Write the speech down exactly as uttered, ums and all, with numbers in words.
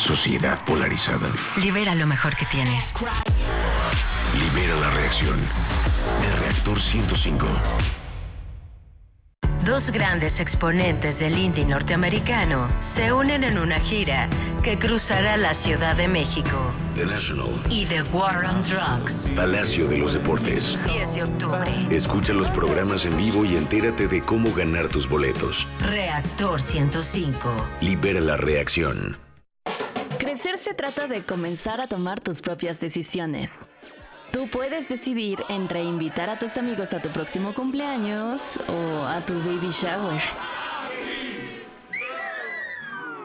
Sociedad polarizada. Libera lo mejor que tienes. Libera la reacción. De Reactor ciento cinco. Dos grandes exponentes del indie norteamericano se unen en una gira que cruzará la Ciudad de México. The National Y The War on Drugs. Palacio de los Deportes. diez de octubre. Escucha los programas en vivo y entérate de cómo ganar tus boletos. Reactor ciento cinco. Libera la reacción. Crecer se trata de comenzar a tomar tus propias decisiones. Tú puedes decidir entre invitar a tus amigos a tu próximo cumpleaños o a tu baby shower.